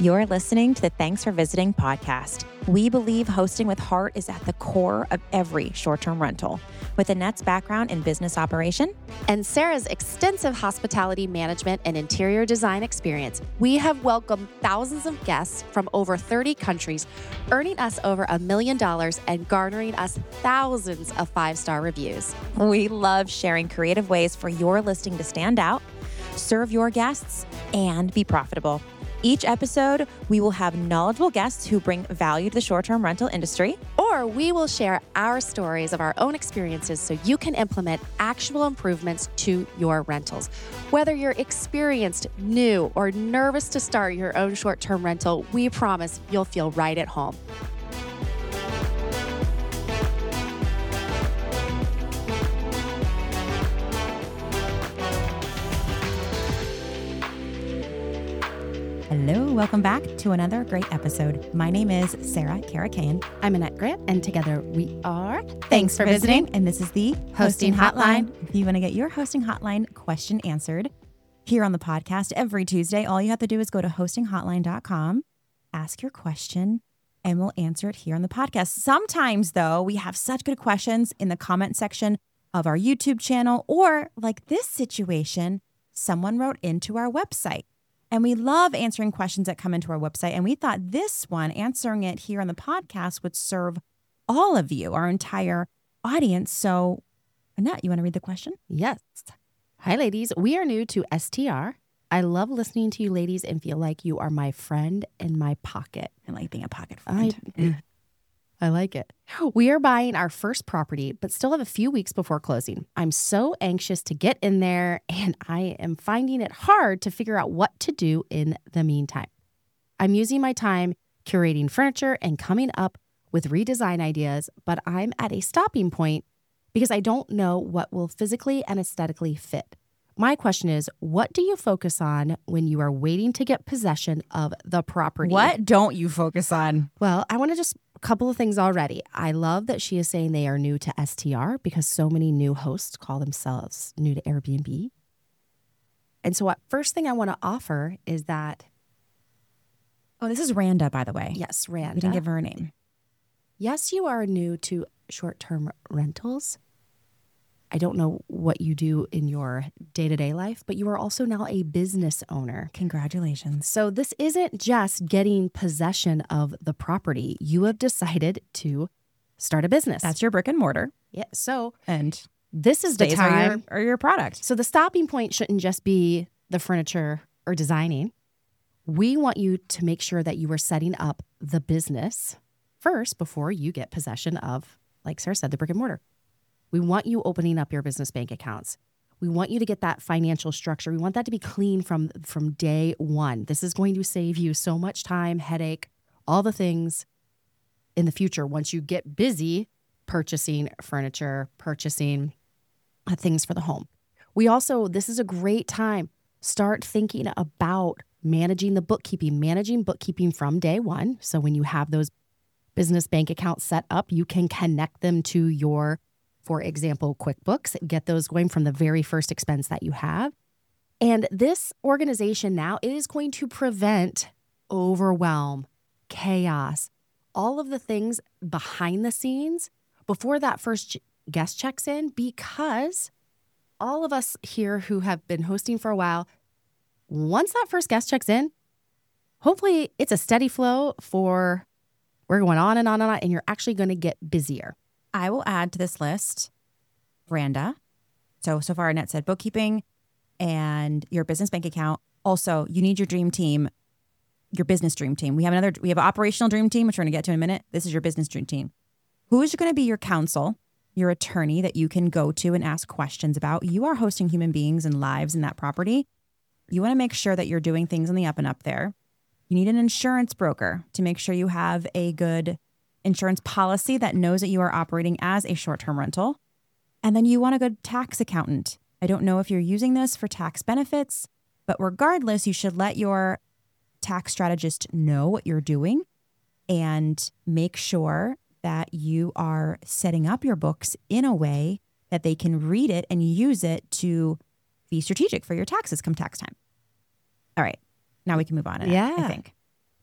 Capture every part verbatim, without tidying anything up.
You're listening to the Thanks for Visiting podcast. We believe hosting with heart is at the core of every short-term rental. With Annette's background in business operation and Sarah's extensive hospitality management and interior design experience, we have welcomed thousands of guests from over thirty countries, earning us over a million dollars and garnering us thousands of five-star reviews. We love sharing creative ways for your listing to stand out, serve your guests, and be profitable. Each episode, we will have knowledgeable guests who bring value to the short-term rental industry. Or we will share our stories of our own experiences so you can implement actual improvements to your rentals. Whether you're experienced, new, or nervous to start your own short-term rental, we promise you'll feel right at home. Hello, welcome back to another great episode. My name is Sarah Karakayan. I'm Annette Grant, and together we are Thanks, Thanks for visiting. visiting. And this is the Hosting Hotline. If you want to get your hosting hotline question answered here on the podcast every Tuesday, all you have to do is go to hosting hotline dot com, ask your question, and we'll answer it here on the podcast. Sometimes, though, we have such good questions in the comment section of our YouTube channel, or like this situation, someone wrote into our website. And we love answering questions that come into our website. And we thought this one, answering it here on the podcast, would serve all of you, our entire audience. So, Annette, you want to read the question? Yes. Hi, ladies. We are new to S T R. I love listening to you ladies and feel like you are my friend in my pocket. I like being a pocket friend. I, I like it. We are buying our first property, but still have a few weeks before closing. I'm so anxious to get in there, and I am finding it hard to figure out what to do in the meantime. I'm using my time curating furniture and coming up with redesign ideas, but I'm at a stopping point because I don't know what will physically and aesthetically fit. My question is, what do you focus on when you are waiting to get possession of the property? What don't you focus on? Well, I want to just a couple of things already. I love that she is saying they are new to S T R because so many new hosts call themselves new to Airbnb. And so what first thing I want to offer is that... Oh, this is Randa, by the way. Yes, Randa. We didn't give her a name. Yes, you are new to short-term rentals. I don't know what you do in your day-to-day life, but you are also now a business owner. Congratulations. So this isn't just getting possession of the property. You have decided to start a business. That's your brick and mortar. Yeah. So and this is the time. Are your, are your product. So the stopping point shouldn't just be the furniture or designing. We want you to make sure that you are setting up the business first before you get possession of, like Sarah said, the brick and mortar. We want you opening up your business bank accounts. We want you to get that financial structure. We want that to be clean from, from day one. This is going to save you so much time, headache, all the things in the future once you get busy purchasing furniture, purchasing things for the home. We also, this is a great time. Start thinking about managing the bookkeeping, managing bookkeeping from day one. So when you have those business bank accounts set up, you can connect them to your, for example, QuickBooks, get those going from the very first expense that you have. And this organization now, it is going to prevent overwhelm, chaos, all of the things behind the scenes before that first guest checks in, because all of us here who have been hosting for a while, once that first guest checks in, hopefully it's a steady flow for we're going on and on and on, and you're actually going to get busier. I will add to this list, Randa. So, so far Annette said bookkeeping and your business bank account. Also, you need your dream team, your business dream team. We have another, we have an operational dream team, which we're going to get to in a minute. This is your business dream team. Who is going to be your counsel, your attorney that you can go to and ask questions about? You are hosting human beings and lives in that property. You want to make sure that you're doing things on the up and up there. You need an insurance broker to make sure you have a good insurance policy that knows that you are operating as a short-term rental. And then you want a good tax accountant. I don't know if you're using this for tax benefits, but regardless, you should let your tax strategist know what you're doing and make sure that you are setting up your books in a way that they can read it and use it to be strategic for your taxes come tax time. All right. Now we can move on. Yeah. I think.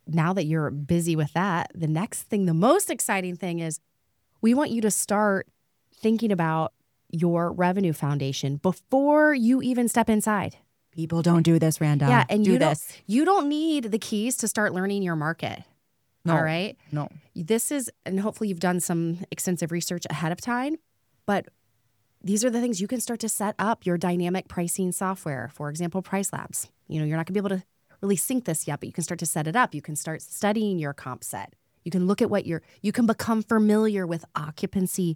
now that you're busy with that, the next thing, the most exciting thing is we want you to start thinking about your revenue foundation before you even step inside. People don't do this, Randa. Yeah, and do you this. don't, you don't need the keys to start learning your market. No, all right? No. This is, and hopefully you've done some extensive research ahead of time, but these are the things you can start to set up your dynamic pricing software. For example, Price Labs. You know, you're not gonna be able to really sync this yet, but you can start to set it up. You can start studying your comp set. You can look at what you're, you can become familiar with occupancy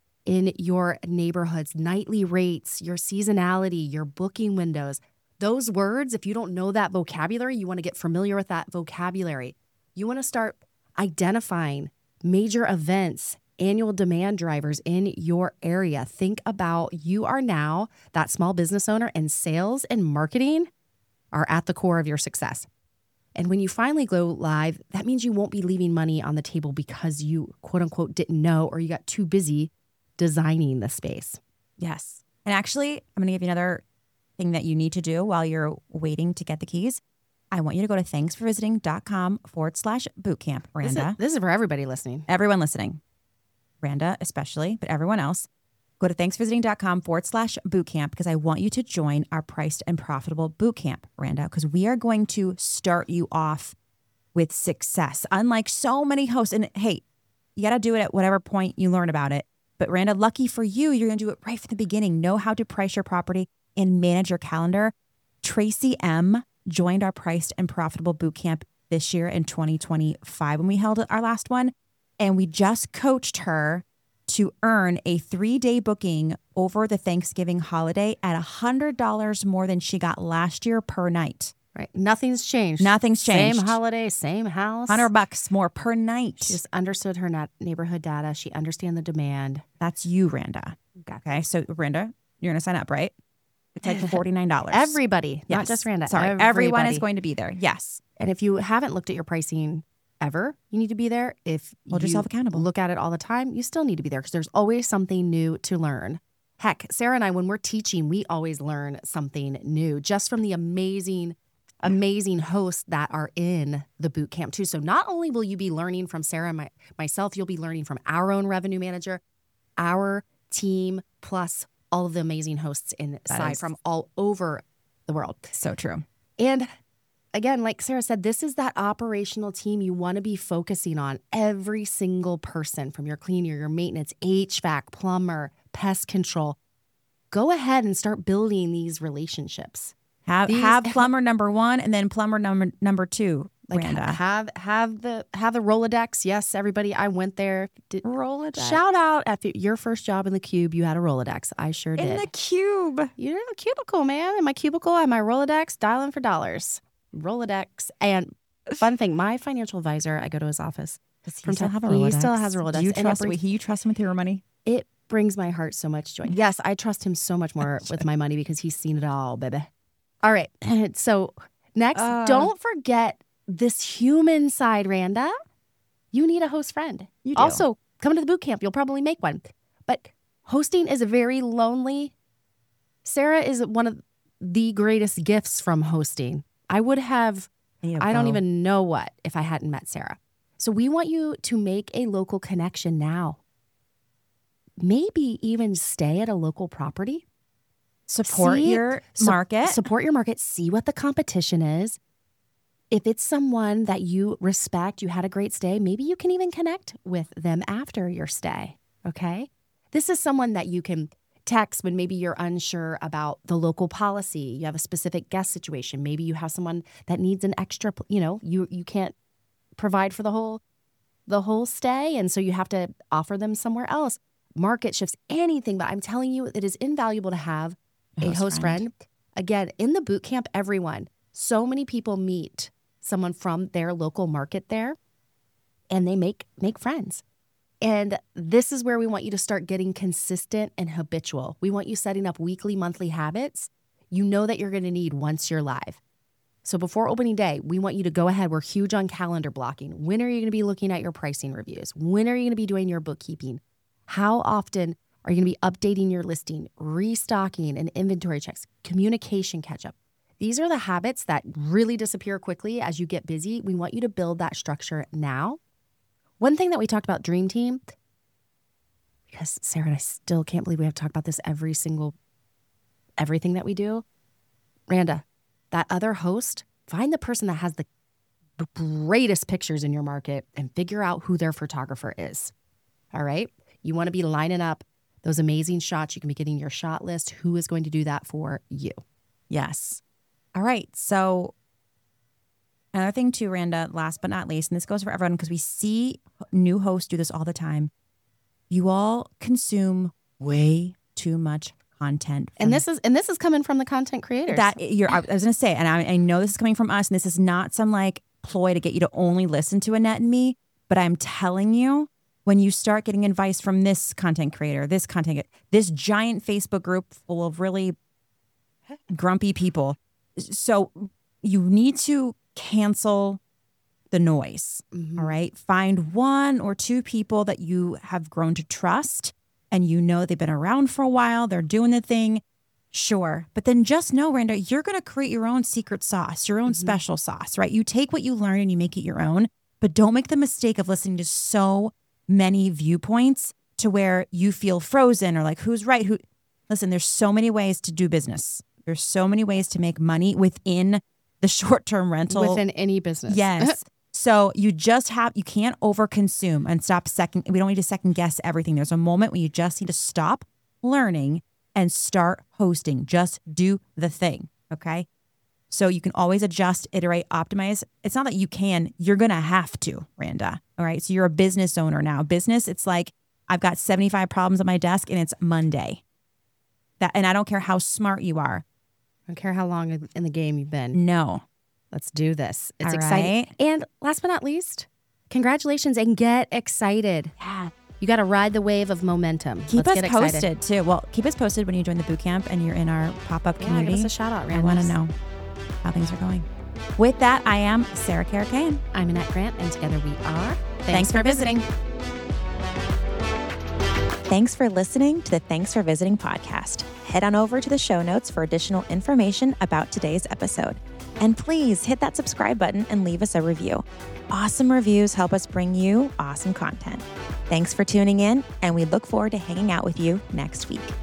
in your neighborhoods, nightly rates, your seasonality, your booking windows. Those words, if you don't know that vocabulary, you want to get familiar with that vocabulary. You want to start identifying major events, annual demand drivers in your area. Think about you are now that small business owner, and sales and marketing are at the core of your success. And when you finally go live, that means you won't be leaving money on the table because you, quote unquote, didn't know or you got too busy designing the space. Yes. And actually, I'm going to give you another thing that you need to do while you're waiting to get the keys. I want you to go to thanksforvisiting.com forward slash bootcamp, Randa. This is, this is for everybody listening. Everyone listening. Randa especially, but everyone else. Go to thanksforvisiting.com forward slash bootcamp because I want you to join our priced and profitable bootcamp, Randa, because we are going to start you off with success. Unlike so many hosts, and hey, you got to do it at whatever point you learn about it. But Randa, lucky for you, you're going to do it right from the beginning. Know how to price your property and manage your calendar. Tracy M. joined our priced and profitable bootcamp this year in twenty twenty-five when we held our last one. And we just coached her to earn a three-day booking over the Thanksgiving holiday at one hundred dollars more than she got last year per night. Right. Nothing's changed. Nothing's changed. Same holiday, same house. one hundred bucks more per night. She just understood her nat- neighborhood data. She understand the demand. That's you, Randa. Okay. So, Randa, you're going to sign up, right? It's like forty-nine dollars. Everybody, yes. not just Randa. Sorry. Everybody. Everyone is going to be there. Yes. And if you haven't looked at your pricing ever, you need to be there. If Hold you yourself accountable. Look at it all the time, you still need to be there because there's always something new to learn. Heck, Sarah and I, when we're teaching, we always learn something new just from the amazing, amazing hosts that are in the boot camp too. So not only will you be learning from Sarah and my, myself, you'll be learning from our own revenue manager, our team, plus all of the amazing hosts inside from all over the world. So true. And again, like Sarah said, this is that operational team you want to be focusing on. Every single person from your cleaner, your maintenance, H V A C, plumber, pest control. Go ahead and start building these relationships. Have These, have plumber number one and then plumber number number two. Like Randa. have have the have the Rolodex. Yes, everybody. I went there. Did, Rolodex. Shout out at the, your first job in the Cube. You had a Rolodex. I sure did. In the cube. You're in the cubicle, man. In my cubicle, I have my Rolodex. Dialing for dollars. Rolodex. And fun thing, my financial advisor, I go to his office. Does he From still time- have a he Rolodex? still has a Rolodex, Do you and it trust? brings- Wait, you trust him with your money? It brings my heart so much joy. Yes, I trust him so much more with my money because he's seen it all, baby. All right. So next, Uh, don't forget this human side, Randa. You need a host friend. You do. Also, come to the boot camp. You'll probably make one. But hosting is very lonely. Sarah is one of the greatest gifts from hosting. I would have, I don't even know what if I hadn't met Sarah. So we want you to make a local connection now. Maybe even stay at a local property. support See- your Su- market. Support your market. See what the competition is. If it's someone that you respect, you had a great stay, maybe you can even connect with them after your stay. Okay. This is someone that you can text when maybe you're unsure about the local policy. You have a specific guest situation. Maybe you have someone that needs an extra, you know, you you can't provide for the whole the whole stay. And so you have to offer them somewhere else. Market shifts, anything. But I'm telling you, it is invaluable to have a host host friend. friend. Again, in the boot camp, everyone, so many people meet someone from their local market there and they make make friends. And this is where we want you to start getting consistent and habitual. We want you setting up weekly, monthly habits you know that you're going to need once you're live. So before opening day, we want you to go ahead. We're huge on calendar blocking. When are you going to be looking at your pricing reviews? When are you going to be doing your bookkeeping? How often are you going to be updating your listing, restocking and inventory checks, communication catch up? These are the habits that really disappear quickly as you get busy. We want you to build that structure now. One thing that we talked about Dream Team, because Sarah and I still can't believe we have to talk about this every single, everything that we do. Randa, that other host, find the person that has the greatest pictures in your market and figure out who their photographer is. All right? You want to be lining up those amazing shots. You can be getting your shot list. Who is going to do that for you? Yes. All right. So another thing too, Randa, last but not least, and this goes for everyone because we see new hosts do this all the time. You all consume way too much content. And this is and this is coming from the content creators. That you're I was going to say, and I, I know this is coming from us, and this is not some like ploy to get you to only listen to Annette and me, but I'm telling you, when you start getting advice from this content creator, this content, this giant Facebook group full of really grumpy people, so you need to cancel the noise. Mm-hmm. All right. Find one or two people that you have grown to trust and you know they've been around for a while. They're doing the thing. Sure. But then just know, Randa, you're going to create your own secret sauce, your own mm-hmm. special sauce, right? You take what you learn and you make it your own, but don't make the mistake of listening to so many viewpoints to where you feel frozen or like, who's right? Who? Listen, there's so many ways to do business. There's so many ways to make money within the short-term rental. Within any business. Yes. So you just have, you can't overconsume and stop second. We don't need to second guess everything. There's a moment when you just need to stop learning and start hosting. Just do the thing. Okay. So you can always adjust, iterate, optimize. It's not that you can, you're going to have to, Randa. All right. So you're a business owner now. Business, it's like, I've got seventy-five problems on my desk and it's Monday. That, and I don't care how smart you are. I don't care how long in the game you've been. No. Let's do this. It's All exciting. right. And last but not least, congratulations and get excited. Yeah. You got to ride the wave of momentum. Keep Let's us get posted too. Well, keep us posted when you join the boot camp and you're in our pop-up yeah, community. Give us a shout out, Randa. I want to know how things are going. With that, I am Sarah Karakayan. I'm Annette Grant, and together we are Thanks, Thanks for, for visiting. visiting. Thanks for listening to the Thanks for Visiting podcast. Head on over to the show notes for additional information about today's episode. And please hit that subscribe button and leave us a review. Awesome reviews help us bring you awesome content. Thanks for tuning in, and we look forward to hanging out with you next week.